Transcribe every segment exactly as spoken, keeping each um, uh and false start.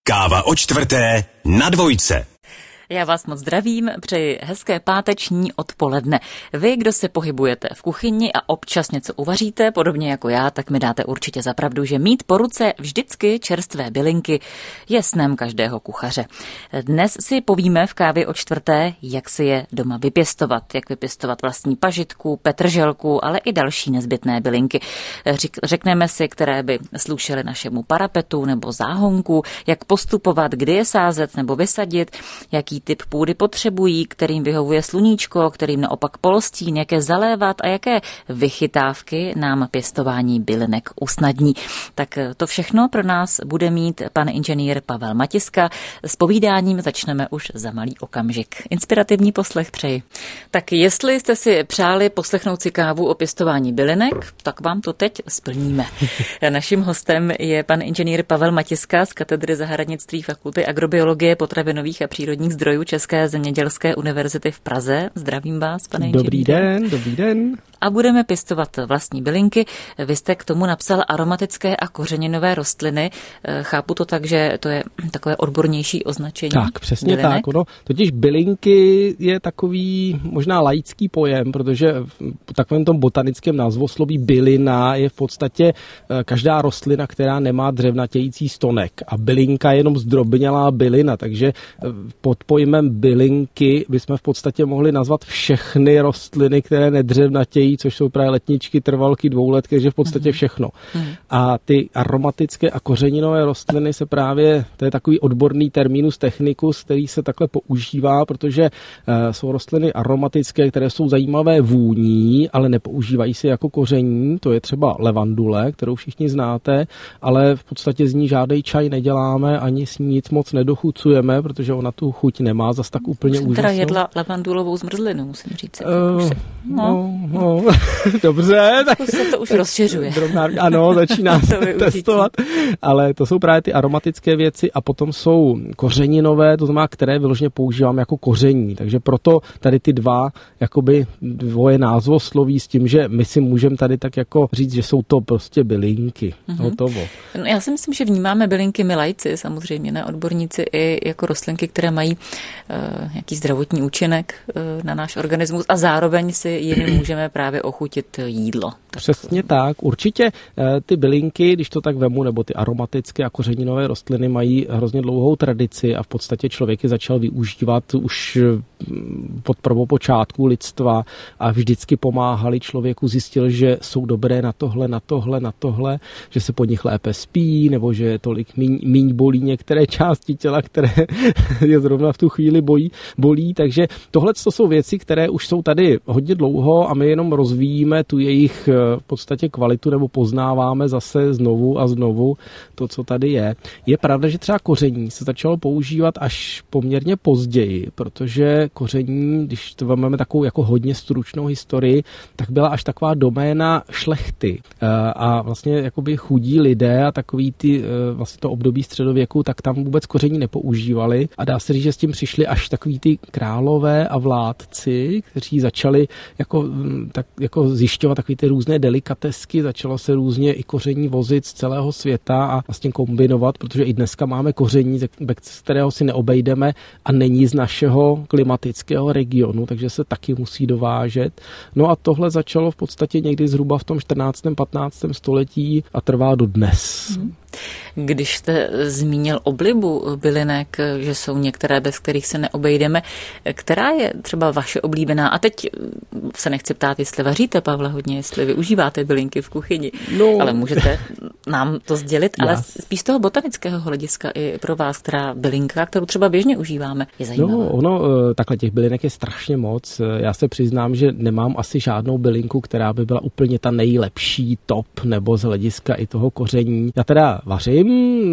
Káva o čtvrté na dvojce. Já vás moc zdravím, přeji hezké páteční odpoledne. Vy, kdo se pohybujete v kuchyni a občas něco uvaříte, podobně jako já, tak mi dáte určitě za pravdu, že mít po ruce vždycky čerstvé bylinky je snem každého kuchaře. Dnes si povíme v Kávě o čtvrté, jak si je doma vypěstovat, jak vypěstovat vlastní pažitku, petrželku, ale i další nezbytné bylinky. Řekneme si, které by slušely našemu parapetu nebo záhonku, jak postupovat, kdy je sázet nebo vysadit, jaký typ půdy potřebují, kterým vyhovuje sluníčko, kterým naopak polostín, jaké zalévat a jaké vychytávky nám pěstování bylinek usnadní. Tak to všechno pro nás bude mít pan inženýr Pavel Matiska. S povídáním začneme už za malý okamžik. Inspirativní poslech přeji. Tak jestli jste si přáli poslechnout si kávu o pěstování bylinek, tak vám to teď splníme. Naším hostem je pan inženýr Pavel Matiska z katedry zahradnictví Fakulty agrobiologie, potravinových a přírodních zdrojů České zemědělské univerzity v Praze. Zdravím vás, pane inženýře. Dobrý den, dobrý den. A budeme pěstovat vlastní bylinky. Vy jste k tomu napsal aromatické a kořeninové rostliny. Chápu to tak, že to je takové odbornější označení. Tak, přesně bylinek. tak. Ono, totiž bylinky je takový možná laický pojem, protože v takovém tom botanickém názvosloví bylina je v podstatě každá rostlina, která nemá dřevnatějící stonek. A bylinka je jenom zdrobnělá bylina, takže pod pojmem bylinky bychom v podstatě mohli nazvat všechny rostliny, které nedřevnatějí, což jsou právě letničky, trvalky, dvouletky, takže v podstatě všechno. A ty aromatické a kořeninové rostliny se právě, to je takový odborný terminus technicus, který se takhle používá, protože uh, jsou rostliny aromatické, které jsou zajímavé vůní, ale nepoužívají se jako koření, to je třeba levandule, kterou všichni znáte, ale v podstatě z ní žádný čaj neděláme, ani s ní nic moc nedochucujeme, protože ona tu chuť nemá zas tak úplně úžasnou. Jsem teda jedla levandulovou zmrzlinu, musím říct. Uh, no, no, dobře. Tak se to už rozšiřuje. Drobná, ano, začíná se testovat. Ale to jsou právě ty aromatické věci a potom jsou kořeninové, to znamená, které vyloženě používám jako koření. Takže proto tady ty dva, jakoby dvoje názvosloví s tím, že my si můžeme tady tak jako říct, že jsou to prostě bylinky. Mm-hmm. Hotovo. No, já si myslím, že vnímáme bylinky my laici, samozřejmě, ne odborníci, i jako rostlinky, které mají uh, nějaký zdravotní účinek uh, na náš organismus a zároveň si jimi můžeme právě ochutit jídlo. Tak... Přesně tak. Určitě uh, ty bylinky, když to tak vemu, nebo ty aromatické a kořeninové rostliny mají hrozně dlouhou tradici a v podstatě člověk je začal využívat už pod prvopočátku lidstva a vždycky pomáhali člověku, zjistil, že jsou dobré na tohle, na tohle, na tohle, že se po nich lépe spí, nebo že tolik míň, míň bolí některé části těla, které je zrovna v tu chvíli bolí, bolí. Takže tohle to jsou věci, které už jsou tady hodně dlouho a my jenom rozvíjíme tu jejich v podstatě kvalitu nebo poznáváme zase znovu a znovu to, co tady je. Je pravda, že třeba koření se začalo používat až poměrně později, protože koření, když to máme takovou jako hodně stručnou historii, tak byla až taková doména šlechty a vlastně jakoby chudí lidé a takový ty vlastně to období středověku, tak tam vůbec koření nepoužívali a dá se říct, že s tím přišli až takový ty králové a vládci, kteří začali jako, tak, jako zjišťovat takový ty různé delikatesky, začalo se různě i koření vozit z celého světa a vlastně kombinovat, protože i dneska máme koření, z kterého si neobejdeme a není z našeho klimatického regionu, takže se taky musí dovážet. No a tohle začalo v podstatě někdy zhruba v tom čtrnáctém patnáctém století a trvá do dnes. Hmm. Když jste zmínil oblibu bylinek, že jsou některé, bez kterých se neobejdeme, která je třeba vaše oblíbená? A teď se nechci ptát, jestli vaříte, Pavle, hodně, jestli využíváte bylinky v kuchyni, no, ale můžete nám to sdělit, ale já. Spíš z toho botanického hlediska i pro vás, která bylinka, kterou třeba běžně užíváme, je zajímavá. No, ono, takhle těch bylinek je strašně moc. Já se přiznám, že nemám asi žádnou bylinku, která by byla úplně ta nejlepší top, nebo z hlediska i toho koření. Já teda vařím,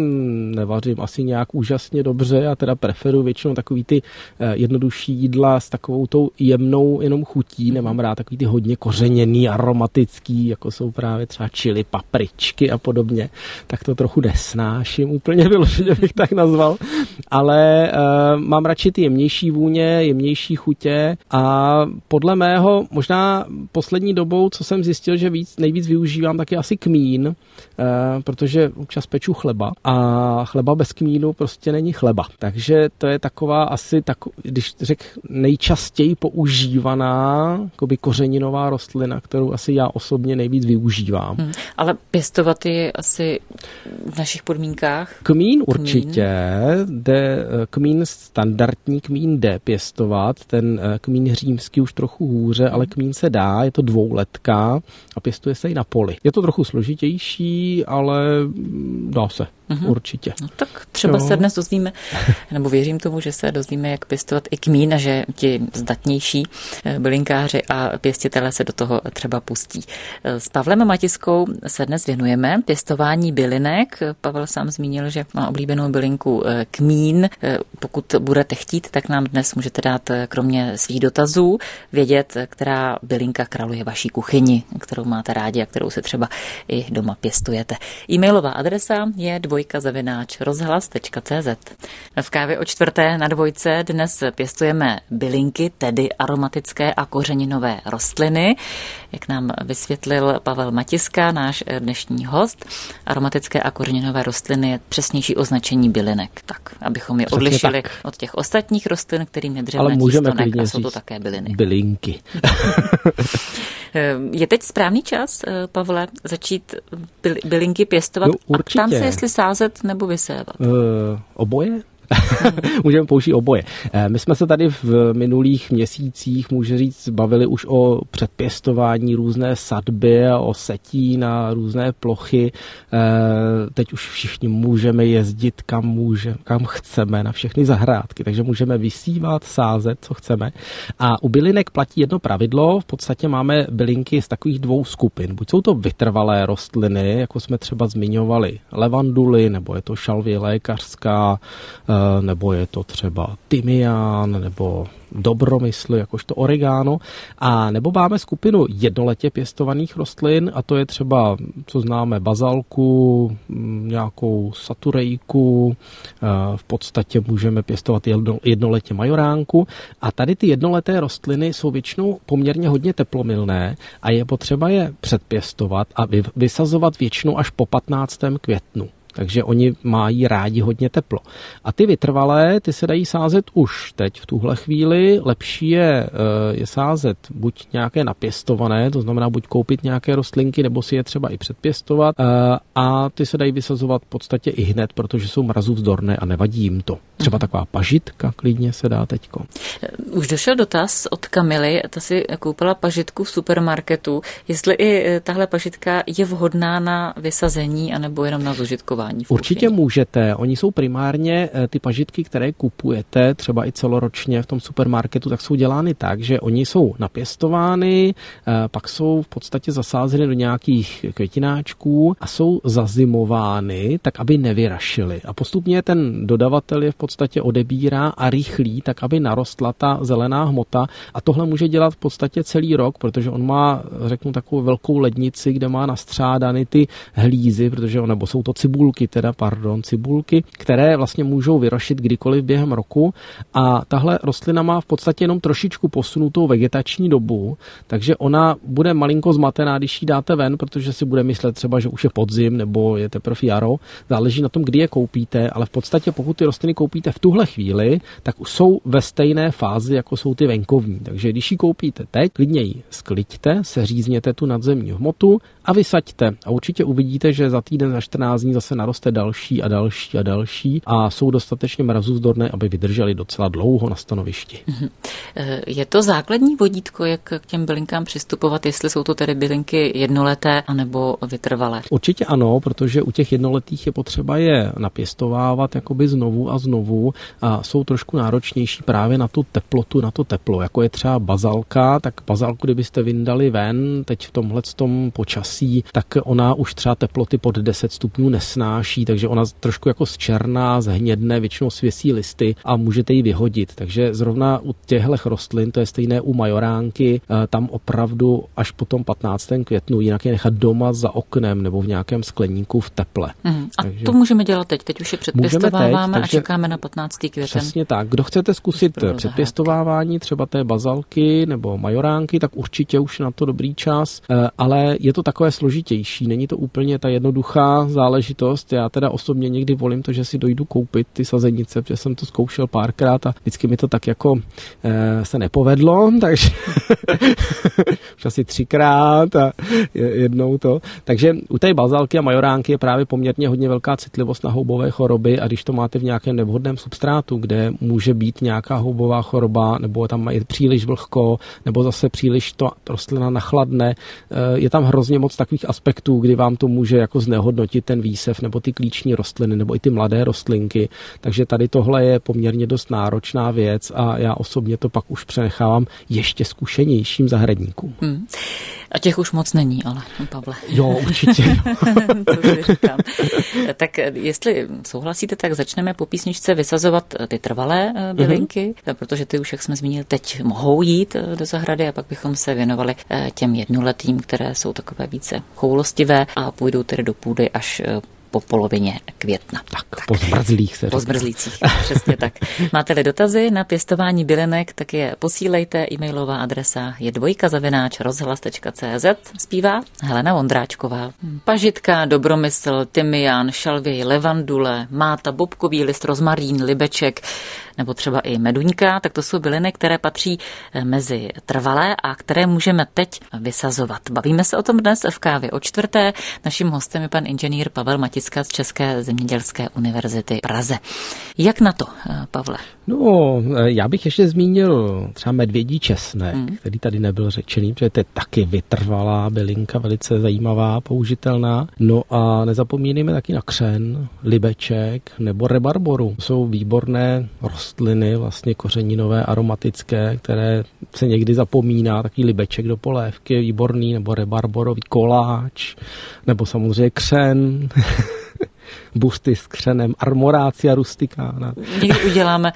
nevařím asi nějak úžasně dobře, já teda preferuji většinou takový ty jednodušší jídla s takovou tou jemnou jenom chutí, nemám rád takový ty hodně kořeněný, aromatický, jako jsou právě třeba chili, papričky a podobně, tak to trochu nesnáším, úplně vyloženě bych tak nazval, ale uh, mám radši ty jemnější vůně, jemnější chutě a podle mého možná poslední dobou, co jsem zjistil, že víc, nejvíc využívám, tak je asi kmín, uh, protože občas peču chleba a chleba bez kmínu prostě není chleba. Takže to je taková asi, tak, když řekl, nejčastěji používaná jakoby kořeninová rostlina, kterou asi já osobně nejvíc využívám. Hmm, ale pěstovat je asi v našich podmínkách? Kmín určitě, jde, kmín standardní kmín jde pěstovat, ten kmín římský už trochu hůře, ale kmín se dá, je to dvouletka a pěstuje se i na poli. Je to trochu složitější, ale dá se. Uhum. Určitě. No tak třeba jo. se dnes dozvíme, nebo věřím tomu, že se dozvíme, jak pěstovat i kmín a že ti zdatnější bylinkáři a pěstitelé se do toho třeba pustí. S Pavlem Matiskou se dnes věnujeme pěstování bylinek. Pavel sám zmínil, že má oblíbenou bylinku kmín. Pokud budete chtít, tak nám dnes můžete dát kromě svých dotazů vědět, která bylinka králuje vaší kuchyni, kterou máte rádi a kterou se třeba i doma pěstujete. E-mailová adresa je dvoj zavináč rozhlas tečka cé zet. V kávě o čtvrté na dvojce dnes pěstujeme bylinky, tedy aromatické a kořeninové rostliny. Jak nám vysvětlil Pavel Matiska, náš dnešní host, aromatické a kořeninové rostliny je přesnější označení bylinek. Tak, abychom je odlišili od těch ostatních rostlin, kterým je dřevnatý stonek a jsou to také byliny. Bylinky. Je teď správný čas, Pavle, začít bylinky pěstovat no, a ptám se, jestli sázet nebo vysévat? Uh, oboje? Můžeme použít oboje. My jsme se tady v minulých měsících, můžu říct, bavili už o předpěstování různé sadby a o setí na různé plochy. Teď už všichni můžeme jezdit kam můžeme, kam chceme, na všechny zahrádky, takže můžeme vysívat, sázet, co chceme. A u bylinek platí jedno pravidlo, v podstatě máme bylinky z takových dvou skupin. Buď jsou to vytrvalé rostliny, jako jsme třeba zmiňovali levanduly, nebo je to šalvie lékařská, nebo je to třeba tymián, nebo dobromysl, jakožto oregano, a nebo máme skupinu jednoletě pěstovaných rostlin, a to je třeba, co známe, bazalku, nějakou saturejku, v podstatě můžeme pěstovat jednoletě majoránku, a tady ty jednoleté rostliny jsou většinou poměrně hodně teplomilné a je potřeba je předpěstovat a vysazovat většinou až po patnáctém květnu. Takže oni mají rádi hodně teplo. A ty vytrvalé, ty se dají sázet už teď v tuhle chvíli. Lepší je, je sázet buď nějaké napěstované, to znamená buď koupit nějaké rostlinky, nebo si je třeba i předpěstovat. A ty se dají vysazovat v podstatě i hned, protože jsou mrazůvzdorné a nevadí jim to. Třeba taková pažitka klidně se dá teďko. Už došel dotaz od Kamily, ta si koupila pažitku v supermarketu. Jestli i tahle pažitka je vhodná na vysazení anebo jenom na zužitkování? Určitě můžete. Oni jsou primárně, ty pažitky, které kupujete třeba i celoročně v tom supermarketu, tak jsou dělány tak, že oni jsou napěstovány, pak jsou v podstatě zasázeny do nějakých květináčků a jsou zazimovány tak, aby nevyrašily. A postupně ten dodavatel je v podstatě odebírá a rychlí, tak aby narostla ta zelená hmota, a tohle může dělat v podstatě celý rok, protože on má, řeknu, takovou velkou lednici, kde má nastřádány ty hlízy, protože nebo jsou to cibulky, teda, pardon, cibulky, které vlastně můžou vyrošit kdykoliv během roku, a tahle rostlina má v podstatě jenom trošičku posunutou vegetační dobu, takže ona bude malinko zmatená, když ji dáte ven, protože si bude myslet třeba, že už je podzim nebo je teprve jaro, záleží na tom, kdy je koupíte, ale v podstatě pokud ty rostliny koupíte v tuhle chvíli, tak jsou ve stejné fázi, jako jsou ty venkovní. Takže když ji koupíte teď, klidně ji skliďte, seřízněte tu nadzemní hmotu a vysaďte. A určitě uvidíte, že za týden, za čtrnáct dní zase naroste další a další a další a jsou dostatečně mrazůvzdorné, aby vydrželi docela dlouho na stanovišti. Je to základní vodítko, jak k těm bylinkám přistupovat, jestli jsou to tedy bylinky jednoleté anebo vytrvalé? Určitě ano, protože u těch jednoletých je potřeba je napěstovávat jakoby znovu a znovu a jsou trošku náročnější právě na tu teplotu, na to teplo. Jako je třeba bazalka, tak bazalku, kdybyste vyndali ven teď v tomhletom počasí, svěsí, tak ona už třeba teploty pod deset stupňů nesnáší, takže ona trošku jako zčerná, zhnědne, většinou svěsí listy a můžete ji vyhodit. Takže zrovna u těchto rostlin, to je stejné u majoránky, tam opravdu až po tom patnáctého květnu jinak je nechat doma za oknem nebo v nějakém skleníku v teple. Mm, a takže to můžeme dělat teď. Teď už je předpěstováváme teď, a čekáme na patnáctého květen. Přesně tak. Kdo chcete zkusit předpěstovávání třeba té bazalky nebo majoránky, tak určitě už na to dobrý čas, ale je to takové složitější. Není to úplně ta jednoduchá záležitost. Já teda osobně někdy volím to, že si dojdu koupit ty sazenice, protože jsem to zkoušel párkrát a vždycky mi to tak jako e, se nepovedlo, takže už asi třikrát a jednou to. Takže u té bazalky a majoránky je právě poměrně hodně velká citlivost na houbové choroby a když to máte v nějakém nevhodném substrátu, kde může být nějaká houbová choroba, nebo tam je příliš vlhko, nebo zase příliš to rostlina nachladne, je tam hrozně moc takových aspektů, kdy vám to může jako znehodnotit ten výsev, nebo ty klíční rostliny, nebo i ty mladé rostlinky. Takže tady tohle je poměrně dost náročná věc a já osobně to pak už přenechávám ještě zkušenějším zahradníkům. Hmm. A těch už moc není, ale Pavle. Jo, určitě. To si říkám. Tak jestli souhlasíte, tak začneme po písničce vysazovat ty trvalé bylinky, mm-hmm. protože ty už, jak jsme zmínili, teď mohou jít do zahrady a pak bychom se věnovali těm jednoletým, které jsou takové více choulostivé a půjdou tedy do půdy až po polovině května. Tak, tak. po zmrzlých se Po zmrzlících, přesně tak. Máte-li dotazy na pěstování bylinek, tak je posílejte. E-mailová adresa je dvojka zavináč rozhlas tečka cé zet. Zpívá Helena Vondráčková. Pažitka, dobromysl, tymián, šalvěj, levandule, máta, bobkový list, rozmarín, libeček nebo třeba i meduňka, tak to jsou byliny, které patří mezi trvalé a které můžeme teď vysazovat. Bavíme se o tom dnes v kávě o čtvrté. Naším hostem je pan inženýr Pavel Maticka z České zemědělské univerzity v Praze. Jak na to, Pavle? No, já bych ještě zmínil třeba medvědí česnek, hmm. který tady nebyl řečený, protože to je taky vytrvalá bylinka, velice zajímavá, použitelná. No a nezapomínejme taky na křen, libeček nebo rebarboru. Jsou výborné rostliny, vlastně kořeninové, aromatické, které se někdy zapomíná, takový libeček do polévky je výborný, nebo rebarborový koláč, nebo samozřejmě křen. Busty s křenem, armorácia rusticana. Někdy uděláme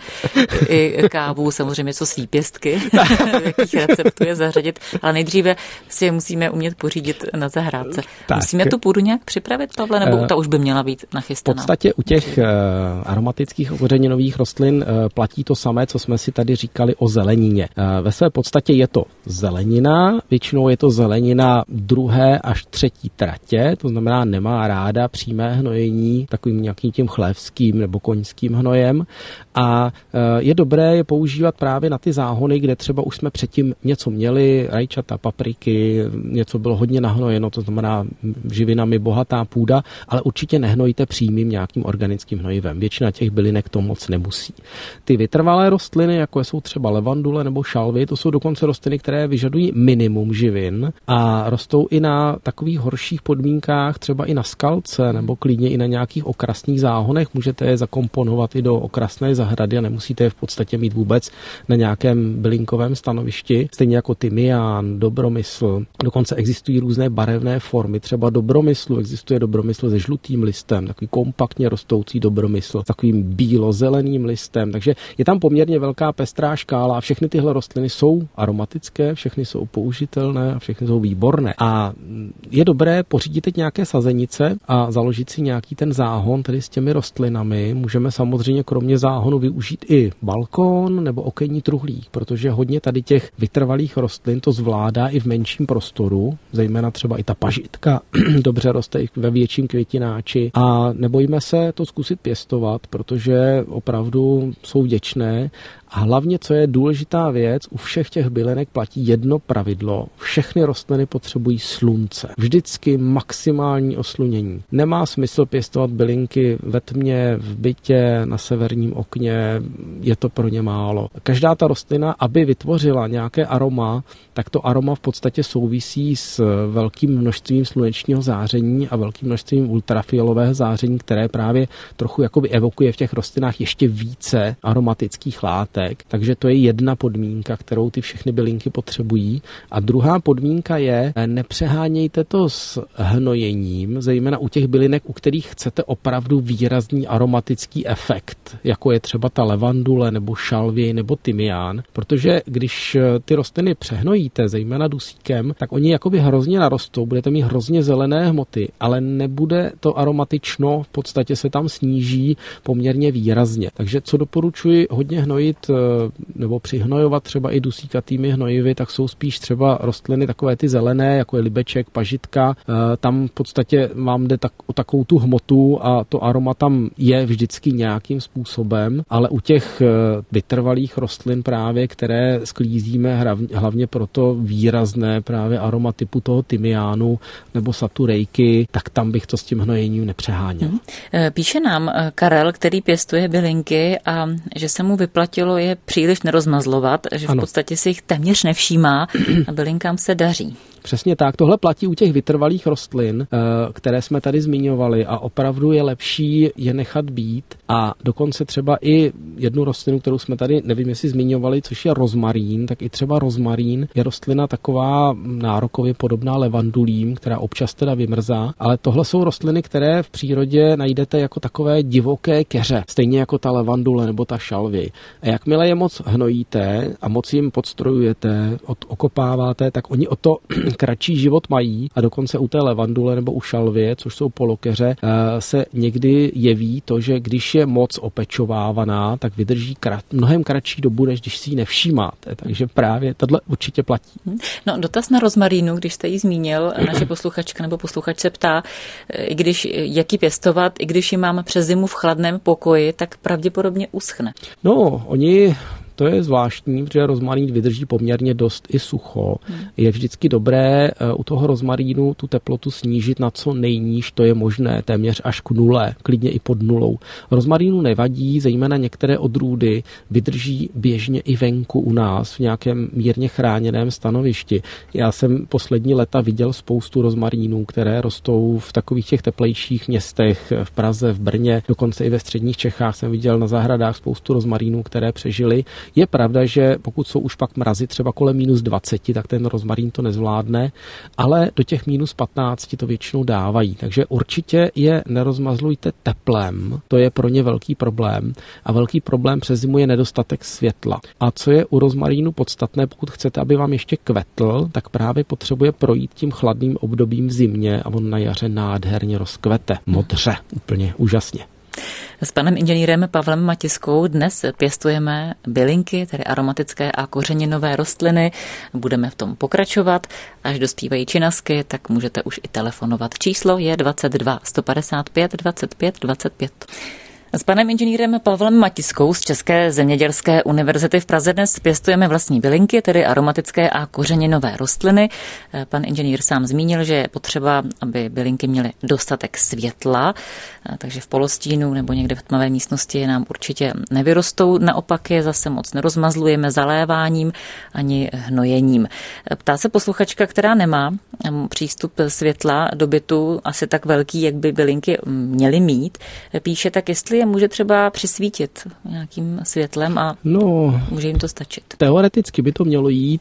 i kávu, samozřejmě co s výpěstky, jakých receptů je zařadit, ale nejdříve si je musíme umět pořídit na zahrádce. Tak. Musíme tu půdu nějak připravit, Pavle, nebo ta už by měla být nachystaná? V podstatě u těch aromatických kořeninových rostlin platí to samé, co jsme si tady říkali o zelenině. Ve své podstatě je to zelenina, většinou je to zelenina druhé až třetí tratě, to znamená nemá ráda přímé hnojení takovým nějakým tím chlévským nebo koňským hnojem a je dobré je používat právě na ty záhony, kde třeba už jsme předtím něco měli, rajčata, papriky, něco bylo hodně nahnojeno, to znamená živinami bohatá půda, ale určitě nehnojte přímým nějakým organickým hnojivem. Většina těch bylinek to moc nemusí. Ty vytrvalé rostliny, jako jsou třeba levandule nebo šalvy, to jsou dokonce rostliny, které vyžadují minimum živin a rostou i na takových horších podmínkách, třeba i na skalce nebo klidně i na nějakých okrasných záhonech. Můžete je zakomponovat i do okrasné zahrady a nemusíte je v podstatě mít vůbec na nějakém bylinkovém stanovišti. Stejně jako tymián, dobromysl. Dokonce existují různé barevné formy. Třeba dobromyslu existuje dobromysl se žlutým listem, takový kompaktně rostoucí dobromysl, takovým bílo-zeleným listem. Takže je tam poměrně velká pestrá škála a všechny tyhle rostliny jsou aromatické, všechny jsou použitelné a všechny jsou výborné. A je dobré pořídit teď nějaké sazenice a založit si nějaký ten záhon, tedy s těmi rostlinami. Můžeme samozřejmě kromě záhonu využít i balkón nebo okenní truhlík, protože hodně tady těch vytrvalých rostlin to zvládá i v menším prostoru, zejména třeba i ta pažitka dobře roste i ve větším květináči a nebojíme se to zkusit pěstovat, protože opravdu jsou vděčné. A hlavně, co je důležitá věc, u všech těch bylinek platí jedno pravidlo. Všechny rostliny potřebují slunce. Vždycky maximální oslunění. Nemá smysl pěstovat bylinky ve tmě, v bytě, na severním okně, je to pro ně málo. Každá ta rostlina, aby vytvořila nějaké aroma, tak to aroma v podstatě souvisí s velkým množstvím slunečního záření a velkým množstvím ultrafiolového záření, které právě trochu jakoby evokuje v těch rostlinách ještě více aromatických látek. látek, takže to je jedna podmínka, kterou ty všechny bylinky potřebují. A druhá podmínka je, nepřehánějte to s hnojením, zejména u těch bylinek, u kterých chcete opravdu výrazný aromatický efekt, jako je třeba ta levandule nebo šalvěj nebo tymián, protože když ty rostliny přehnojíte, zejména dusíkem, tak oni jakoby hrozně narostou, budete mít hrozně zelené hmoty, ale nebude to aromatično, v podstatě se tam sníží poměrně výrazně. Takže co doporučuji hodně hnojit nebo přihnojovat třeba i dusíkatými hnojivy, tak jsou spíš třeba rostliny takové ty zelené, jako je libeček, pažitka. Tam v podstatě vám jde tak, o takovou tu hmotu a to aroma tam je vždycky nějakým způsobem, ale u těch vytrvalých rostlin právě, které sklízíme hlavně proto výrazné právě aroma typu toho tymiánu nebo saturejky, tak tam bych to s tím hnojením nepřeháněl. Hmm. Píše nám Karel, který pěstuje bylinky a že se mu vyplatilo je příliš nerozmazlovat, že v ano. podstatě si jich téměř nevšímá a bylinkám se daří. Přesně tak. Tohle platí u těch vytrvalých rostlin, které jsme tady zmiňovali a opravdu je lepší je nechat být a dokonce třeba i jednu rostlinu, kterou jsme tady, nevím, jestli zmiňovali, což je rozmarín, tak i třeba rozmarín je rostlina taková nárokově podobná levandulím, která občas teda vymrzá, ale tohle jsou rostliny, které v přírodě najdete jako takové divoké keře, stejně jako ta levandule nebo ta šalvěj. A jakmile je moc hnojíte a moc jim podstrojujete, okopáváte, tak oni o to kratší život mají a dokonce u té levandule nebo u šalvie, což jsou polokeře, se někdy jeví to, že když je moc opečovávaná, tak vydrží krat, mnohem kratší dobu, než když si ji nevšímáte. Takže právě tohle určitě platí. No, dotaz na rozmarínu, když jste ji zmínil, naše posluchačka nebo posluchač se ptá, i když jak ji pěstovat, i když ji mám přes zimu v chladném pokoji, tak pravděpodobně uschne. No, oni... To je zvláštní, protože rozmarín vydrží poměrně dost i sucho. Hmm. Je vždycky dobré u toho rozmarínu tu teplotu snížit na co nejníž, to je možné, téměř až k nule, klidně i pod nulou. Rozmarínu nevadí, zejména některé odrůdy vydrží běžně i venku u nás v nějakém mírně chráněném stanovišti. Já jsem poslední léta viděl spoustu rozmarínů, které rostou v takových těch teplejších městech, v Praze, v Brně, dokonce i ve středních Čechách jsem viděl na zahradách spoustu rozmarínů, které přežily. Je pravda, že pokud jsou už pak mrazy třeba kolem minus dvacet, tak ten rozmarín to nezvládne, ale do těch minus patnáct to většinou dávají. Takže určitě je nerozmazlujte teplem, to je pro ně velký problém. A velký problém přes zimu je nedostatek světla. A co je u rozmarínu podstatné, pokud chcete, aby vám ještě kvetl, tak právě potřebuje projít tím chladným obdobím v zimě a on na jaře nádherně rozkvete. Modře, úplně úžasně. S panem inženýrem Pavlem Matiskou dnes pěstujeme bylinky, tedy aromatické a kořeninové rostliny. Budeme v tom pokračovat. Až dospívají činasky, tak můžete už i telefonovat. Číslo je dvacet dva sto padesát pět dvacet pět dvacet pět. S panem inženýrem Pavlem Matiskou z České zemědělské univerzity v Praze dnes pěstujeme vlastní bylinky, tedy aromatické a kořeninové rostliny. Pan inženýr sám zmínil, že je potřeba, aby bylinky měly dostatek světla, takže v polostínu nebo někde v tmavé místnosti nám určitě nevyrostou. Naopak je zase moc nerozmazlujeme zaléváním ani hnojením. Ptá se posluchačka, která nemá přístup světla do bytu asi tak velký, jak by bylinky měly mít. Píše tak, jestli je může třeba přisvítit nějakým světlem a no, může jim to stačit. Teoreticky by to mělo jít,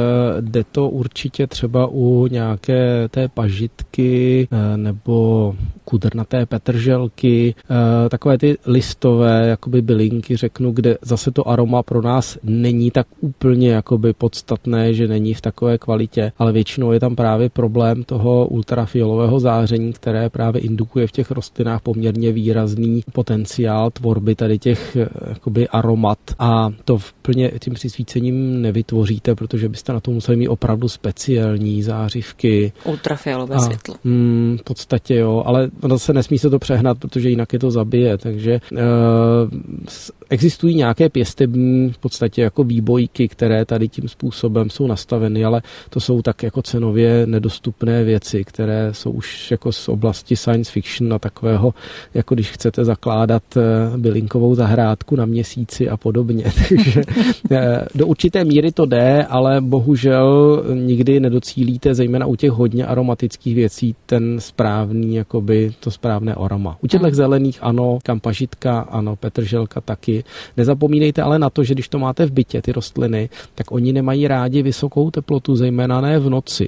jde to určitě třeba u nějaké té pažitky nebo kudrnaté petrželky, takové ty listové jakoby bylinky, řeknu, kde zase to aroma pro nás není tak úplně jakoby podstatné, že není v takové kvalitě, ale většinou je tam právě problém toho ultrafialového záření, které právě indukuje v těch rostlinách poměrně výrazný potenciál tvorby tady těch jakoby aromat a to plně tím přisvícením nevytvoříte, protože byste na to museli mít opravdu speciální zářivky. Ultrafialové a, světlo. Mm, v podstatě jo, ale zase nesmí se to přehnat, protože jinak je to zabije, takže e, existují nějaké pěstební v podstatě jako výbojky, které tady tím způsobem jsou nastaveny, ale to jsou tak jako cenově nedostupné věci, které jsou už jako z oblasti science fiction a takového, jako když chcete zakládat hledat bylinkovou zahrádku na měsíci a podobně. Takže do určité míry to jde, ale bohužel nikdy nedocílíte, zejména u těch hodně aromatických věcí, ten správný, jakoby to správné aroma. U těchto zelených ano, kampažitka ano, petrželka taky. Nezapomínejte ale na to, že když to máte v bytě, ty rostliny, tak oni nemají rádi vysokou teplotu, zejména ne v noci.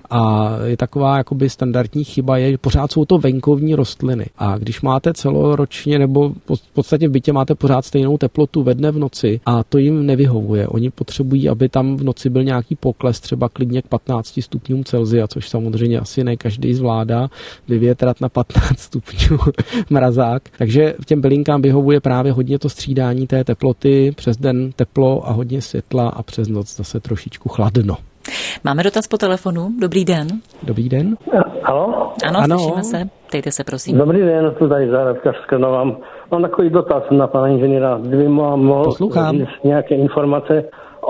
A je taková jakoby standardní chyba, je, že pořád jsou to venkovní rostliny. A když máte celoročně nebo v podstatě v bytě máte pořád stejnou teplotu ve dne v noci a to jim nevyhovuje. Oni potřebují, aby tam v noci byl nějaký pokles, třeba klidně k patnácti stupňům Celsia, což samozřejmě asi ne každý zvládá vyvětrat na patnáct stupňů mrazák. Takže těm bylinkám vyhovuje právě hodně to střídání té teploty, přes den teplo a hodně světla a přes noc zase trošičku chladno. Máme dotaz po telefonu. Dobrý den. Dobrý den. Halo? Ano, ano, slyšíme se. Ptejte se, prosím. Dobrý den, tu tady Zahrádkař z Krnova. Mám takový dotaz na pana inženýra. Kdyby mohl říct nějaké informace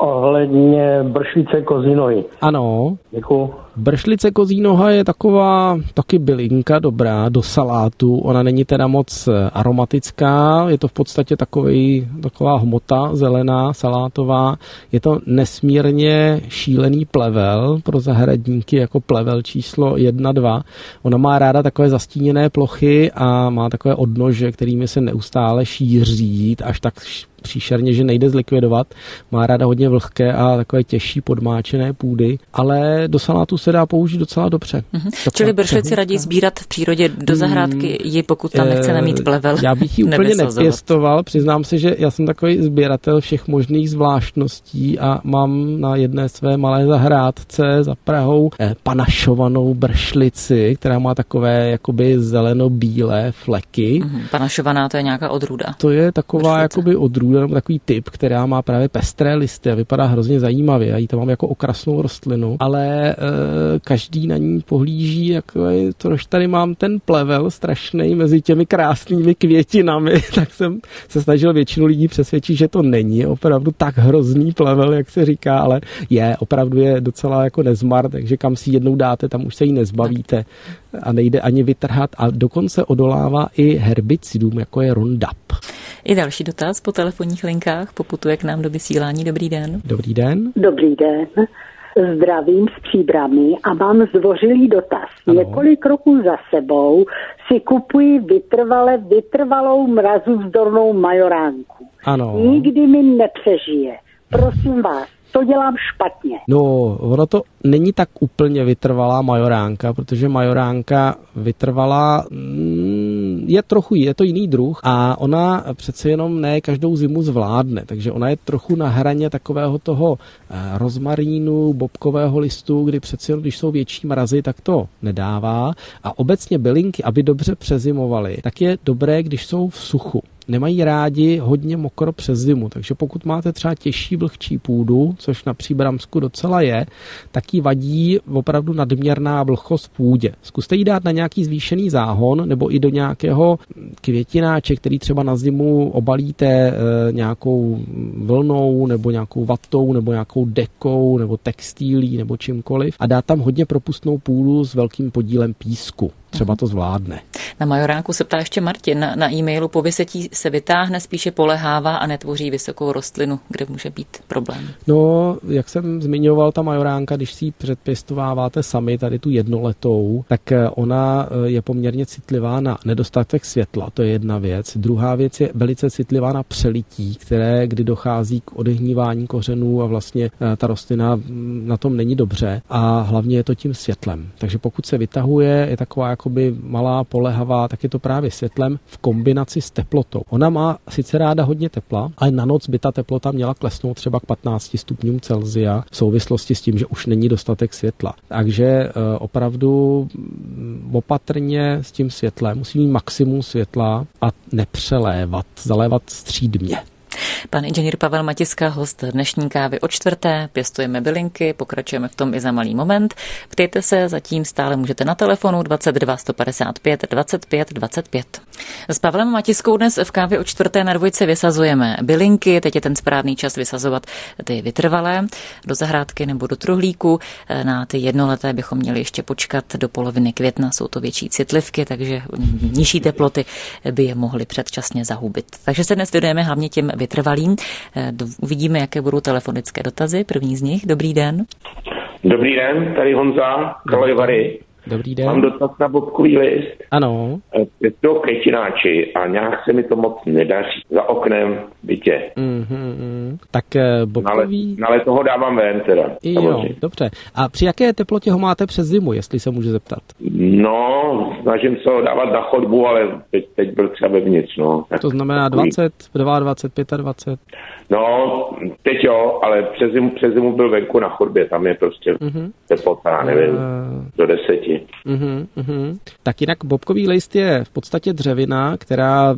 ohledně bršlice kozí nohy. Ano. Děkuju. Bršlice kozí noha je taková taky bylinka dobrá do salátu. Ona není teda moc aromatická, je to v podstatě takový, taková hmota zelená, salátová. Je to nesmírně šílený plevel pro zahradníky, jako plevel číslo jedna, dva. Ona má ráda takové zastíněné plochy a má takové odnože, kterými se neustále šíří, až tak příšerně, že nejde zlikvidovat. Má ráda hodně vlhké a takové těžší podmáčené půdy, ale do salátu se dá použít docela dobře. Mm-hmm. Čili bršlici raději sbírat v přírodě do zahrádky, ji pokud tam nechceme mít plevel. Já bych ji úplně nepěstoval. Přiznám se, že já jsem takový sběratel všech možných zvláštností a mám na jedné své malé zahrádce za Prahou panašovanou bršlici, která má takové jakoby zeleno-bílé fleky. Mm-hmm. Panašovaná, to je nějaká odrůda. To je taková bršlice. Jakoby odrůda, nebo takový typ, která má právě pestré listy a vypadá hrozně zajímavě. Já ji tam mám jako okrasnou rostlinu, ale e, každý na ní pohlíží, jako troš tady mám ten plevel strašný mezi těmi krásnými květinami, tak jsem se snažil většinu lidí přesvědčit, že to není opravdu tak hrozný plevel, jak se říká, ale je, opravdu je docela jako nezmar, takže kam si jednou dáte, tam už se jí nezbavíte a nejde ani vytrhat a dokonce odolává i herbicidům, jako je Roundup. I další dotaz po telefonních linkách poputuje k nám do vysílání. Dobrý den. Dobrý den. Dobrý den. Zdravím z Příbrami a mám zdvořilý dotaz. Ano. Několik roků za sebou si kupuji vytrvale vytrvalou mrazovzdornou majoránku. Ano. Nikdy mi nepřežije. Prosím vás, to dělám špatně. No, ono to není tak úplně vytrvalá majoránka, protože majoránka vytrvalá je trochu, je to jiný druh a ona přece jenom ne každou zimu zvládne, takže ona je trochu na hraně takového toho rozmarínu, bobkového listu, kdy přece jenom, když jsou větší mrazy, tak to nedává a obecně bylinky, aby dobře přezimovaly, tak je dobré, když jsou v suchu. Nemají rádi hodně mokro přes zimu, takže pokud máte třeba těžší vlhčí půdu, což na Příbramsku docela je, tak jí vadí opravdu nadměrná vlhkost v půdě. Zkuste jí dát na nějaký zvýšený záhon nebo i do nějakého květináče, který třeba na zimu obalíte e, nějakou vlnou nebo nějakou vatou nebo nějakou dekou nebo textilí nebo čímkoliv a dát tam hodně propustnou půdu s velkým podílem písku. Třeba to zvládne. Na majoránku se ptá ještě Martin. Na, na e-mailu po vysetí se vytáhne, spíše polehává a netvoří vysokou rostlinu, kde může být problém. No, jak jsem zmiňoval, ta majoránka, když si ji předpěstováváte sami, tady tu jednoletou, tak ona je poměrně citlivá na nedostatek světla, to je jedna věc. Druhá věc je velice citlivá na přelití, které, kdy dochází k odehnívání kořenů a vlastně ta rostlina na tom není dobře a hlavně je to tím světlem. Takže pokud se vytahuje, je taková jakoby malá, polehavá, tak je to právě světlem v kombinaci s teplotou. Ona má sice ráda hodně tepla, ale na noc by ta teplota měla klesnout třeba k patnácti stupňům Celsia v souvislosti s tím, že už není dostatek světla. Takže e, opravdu opatrně s tím světlem, musí mít maximum světla a nepřelévat, zalévat střídmě. Pan inženýr Pavel Matiska, host dnešní kávy o čtvrté, pěstujeme bylinky, pokračujeme v tom i za malý moment. Ptejte se, zatím stále můžete na telefonu dvacet dva sto padesát pět dvacet pět dvacet pět. S Pavlem Matiskou dnes v kávě o čtvrté na dvojce vysazujeme bylinky, teď je ten správný čas vysazovat ty vytrvalé do zahrádky nebo do truhlíku. Na ty jednoleté bychom měli ještě počkat do poloviny května, jsou to větší citlivky, takže nižší teploty by je mohly předčasně zahubit. Takže se dnes věnujeme hlavně těm vytrvalým. Uvidíme, jaké budou telefonické dotazy. První z nich. Dobrý den. Dobrý den, tady Honza, Kalajvary. Dobrý den. Mám dotaz na bobkový list. Ano. Je to květináči a nějak se mi to moc nedaří. Za oknem v bytě. Mm-hmm. Tak bobkový... Na leto ho dávám ven teda. Jo, dobře. A při jaké teplotě ho máte přes zimu, jestli se můžu zeptat? No, snažím se ho dávat na chodbu, ale teď, teď byl třeba vevnitř, no. To znamená dvacet, dvacet dva, dvacet pět? No, teď jo, ale přes zimu, přes zimu byl venku na chodbě, tam je prostě mm-hmm. teplota, nevím, uh... do deseti. Uhum, uhum. Tak jinak bobkový list je v podstatě dřevina, která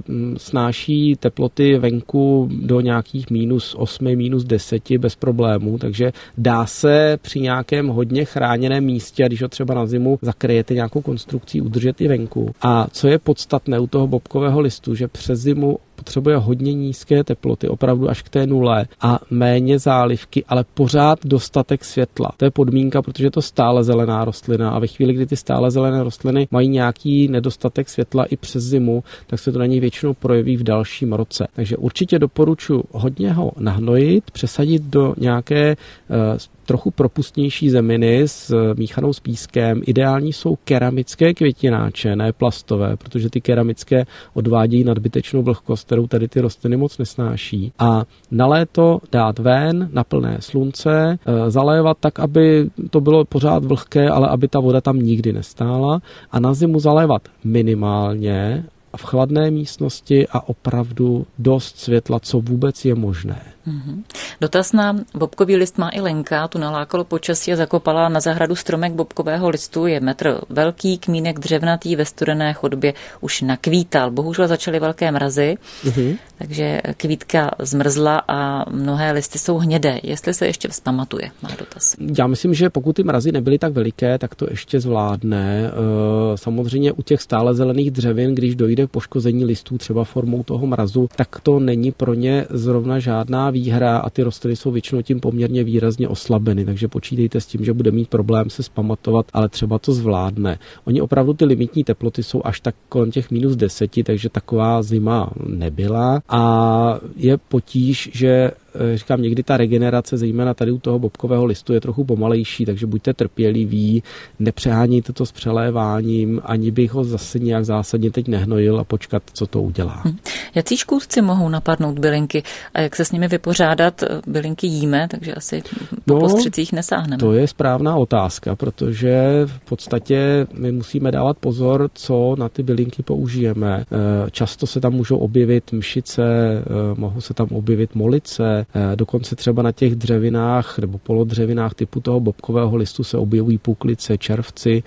snáší teploty venku do nějakých minus osmi, minus deseti bez problémů, takže dá se při nějakém hodně chráněném místě, když ho třeba na zimu zakryjete nějakou konstrukcí, udržet i venku. A co je podstatné u toho bobkového listu, že přes zimu potřebuje hodně nízké teploty, opravdu až k té nule a méně zálivky, ale pořád dostatek světla. To je podmínka, protože je to stále zelená rostlina a ve chvíli, kdy ty stále zelené rostliny mají nějaký nedostatek světla i přes zimu, tak se to na něj většinou projeví v dalším roce. Takže určitě doporučuji hodně ho nahnojit, přesadit do nějaké uh, trochu propustnější zeminy s míchanou s pískem. Ideální jsou keramické květináče, ne plastové, protože ty keramické odvádějí nadbytečnou vlhkost, kterou tady ty rostliny moc nesnáší. A na léto dát ven, na plné slunce, zalévat tak, aby to bylo pořád vlhké, ale aby ta voda tam nikdy nestála. A na zimu zalévat minimálně v chladné místnosti a opravdu dost světla, co vůbec je možné. Mm-hmm. Dotaz na bobkový list má i Lenka, tu nalákalo počasí a zakopala na zahradu stromek bobkového listu, je metr velký, kmínek dřevnatý, ve studené chodbě už nakvítal. Bohužel začaly velké mrazy, mm-hmm. takže kvítka zmrzla a mnohé listy jsou hnědé. Jestli se ještě vzpamatuje, má dotaz. Já myslím, že pokud ty mrazy nebyly tak veliké, tak to ještě zvládne. Samozřejmě u těch stále zelených dřevin, když dojde k poškození listů třeba formou toho mrazu, tak to není pro ně zrovna žádná výhra a ty rostliny jsou většinou tím poměrně výrazně oslabeny, takže počítejte s tím, že bude mít problém se vzpamatovat, ale třeba to zvládne. Oni opravdu ty limitní teploty jsou až tak kolem těch minus deseti, takže taková zima nebyla a je potíž, že říkám, někdy ta regenerace, zejména tady u toho bobkového listu, je trochu pomalejší, takže buďte trpěliví, nepřeháníte to s přeléváním, ani bych ho zase nějak zásadně teď nehnojil a počkat, co to udělá. Hm. Jací škůdci mohou napadnout bylinky a jak se s nimi vypořádat? Bylinky jíme, takže asi po no, postřicích nesáhneme. To je správná otázka, protože v podstatě my musíme dávat pozor, co na ty bylinky použijeme. Často se tam můžou objevit mšice, mohou se tam objevit molice, dokonce třeba na těch dřevinách nebo polodřevinách typu toho bobkového listu se objevují puklice, červci,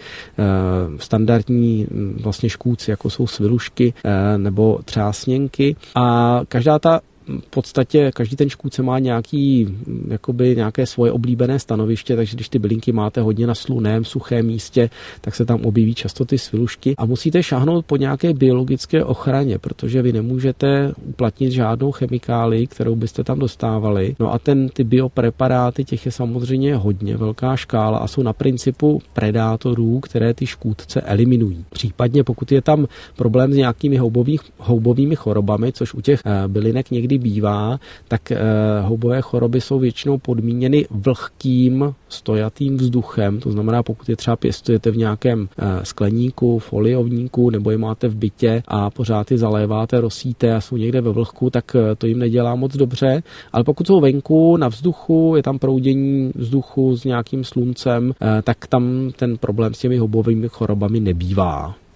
standardní vlastně škůdci, jako jsou svilušky nebo třásněnky. A každá ta v podstatě každý ten škůdce má nějaký, jakoby nějaké svoje oblíbené stanoviště, takže když ty bylinky máte hodně na sluném, suchém místě, tak se tam objeví často ty svilušky a musíte šáhnout po nějaké biologické ochraně, protože vy nemůžete uplatnit žádnou chemikálii, kterou byste tam dostávali. No a ten, ty biopreparáty, těch je samozřejmě hodně velká škála a jsou na principu predátorů, které ty škůdce eliminují. Případně pokud je tam problém s nějakými houbový, houbovými chorobami, což u těch bylinek někdy bývá, tak e, houbové choroby jsou většinou podmíněny vlhkým, stojatým vzduchem. To znamená, pokud je třeba pěstujete v nějakém e, skleníku, foliovníku, nebo je máte v bytě a pořád je zaléváte, rosíte a jsou někde ve vlhku, tak e, to jim nedělá moc dobře. Ale pokud jsou venku, na vzduchu, je tam proudění vzduchu s nějakým sluncem, e, tak tam ten problém s těmi houbovými chorobami nebývá.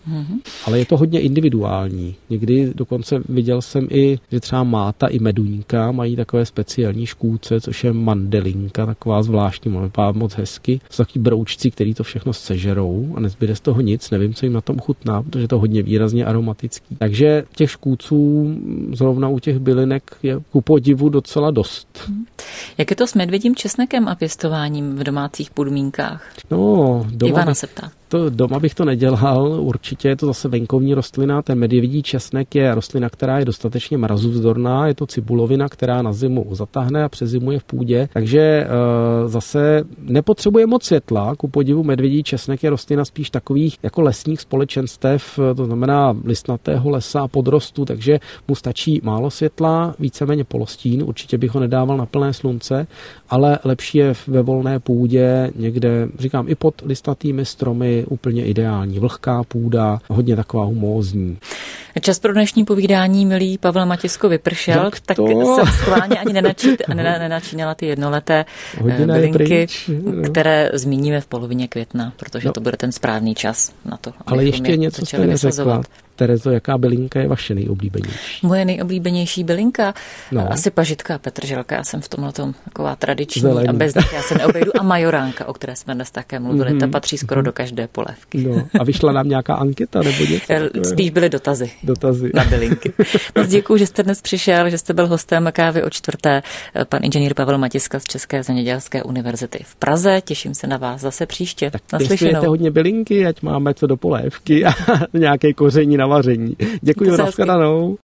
Mm-hmm. Ale je to hodně individuální. Někdy dokonce viděl jsem i, že třeba máta i meduňka mají takové speciální škůdce, což je mandelinka, taková zvláštní, vypadá moc hezky. Jsou takový broučci, který to všechno sežerou a nezbyde z toho nic. Nevím, co jim na tom chutná, protože je to hodně výrazně aromatický. Takže těch škůdců zrovna u těch bylinek je ku podivu docela dost. Mm. Jak je to s medvědím česnekem a pěstováním v domácích podmínkách? No, doma Ivana bych, se ptá. To, doma bych to nedělal, určitě je to zase venkovní rostlina, ten medvědí česnek je rostlina, která je dostatečně mrazuvzdorná, je to cibulovina, která na zimu zatáhne a přezimuje v půdě, takže e, zase nepotřebuje moc světla, ku podivu medvědí česnek je rostlina spíš takových jako lesních společenstev, to znamená listnatého lesa a podrostu, takže mu stačí málo světla, víceméně polostín, určitě bych ho nedával na plné slunce, ale lepší je ve volné půdě někde, říkám, i pod listnatými stromy, úplně ideální. Vlhká půda, hodně taková humózní. Čas pro dnešní povídání, milý Pavel Matisko, vypršel, tak jsem schválně ani nenačínala ty jednoleté Hodina bylinky, které zmíníme v polovině května, protože no. to bude ten správný čas na to. Ale ještě něco jste neřekla. Terezo, jaká bylinka je vaše nejoblíbenější? Moje nejoblíbenější bylinka? No. Asi pažitka a petrželka. Já jsem v tomhle tom taková tradiční Zelený. A bez nich já se neobejdu. A majoránka, o které jsme dnes také mluvili. Mm-hmm. Ta patří skoro mm-hmm. do každé polévky. No. A vyšla nám nějaká anketa nebo něco? Spíš byly dotazy. Dotazy. Na bylinky. Moc děkuju, že jste dnes přišel, že jste byl hostem Kávy o čtvrté. Pan inženýr Pavel Matiska z České zemědělské univerzity v Praze. Těším se na vás zase příště. Tak naslyšenou. Hodně bylinky, ať máme co do polévky a nějaké koření na vaření. Děkuji, nashledanou.